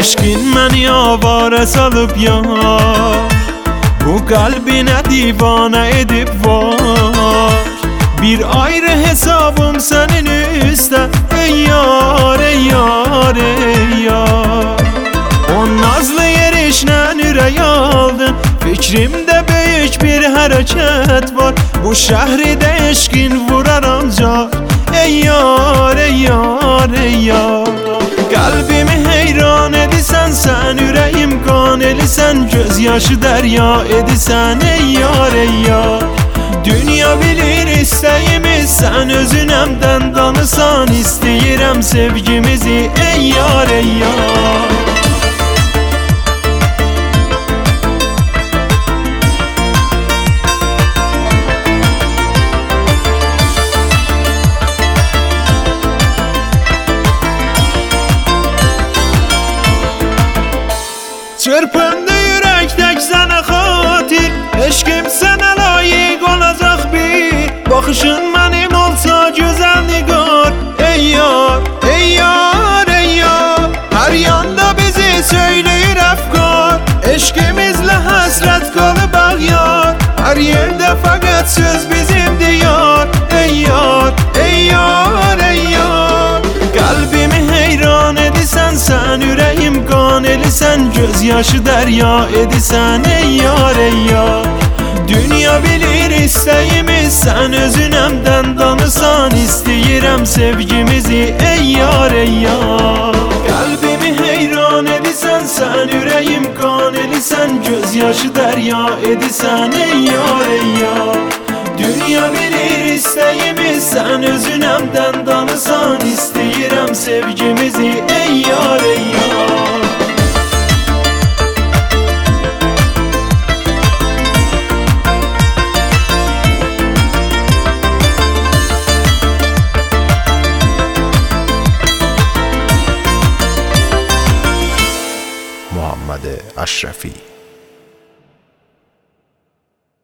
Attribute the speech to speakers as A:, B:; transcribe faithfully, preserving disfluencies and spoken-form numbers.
A: Eşkin məni avara salıp ya, bu kalbine divane edip var. Bir ayrı hesabım senin üstte, ey yar, ey yar, ey yar. O nazlı yerişle ürək aldın, fikrimde büyük bir hareket var. Bu şehirde eşkin vurar ancak, ey yar, ey yar, ey yar. Kalbimi heyran edisen sen, yüreğim kan elisen, gözyaşı derya edisen, ey yar, ey yar. Dünya bilir isteğimiz, sen özünemden danısan, isteyirəm sevgimizi, ey yar, ey yar. Çırpındı yürek tek sana xatir, eşkim sana layık olacak bir. Bakışın benim olsa güzel nigar, ey yar, ey yar, ey yar. Her yanda bizi söyleyir efkar, eşkimizle hasret kalıp ağyar. Her yerde fakat söz bizim diyar, ey yar, ey yar, ey yar. Kalbimi heyran edisen sen, yüreğim kan elisen, gözyaşı derya edisen, ey yar, ey yar. Dünya bilir isteğimiz, sen özünemden danısan, isteyirəm sevgimizi, ey yar, ey yar. Kalbimi heyran edisen sen, yüreğim kan elisen, gözyaşı derya edisen, ey yar, ey yar. Dünya bilir isteğimiz, sen özünemden danısan, isteyirəm sevgimizi, ey yar, ey yar.
B: محمد اشرفی.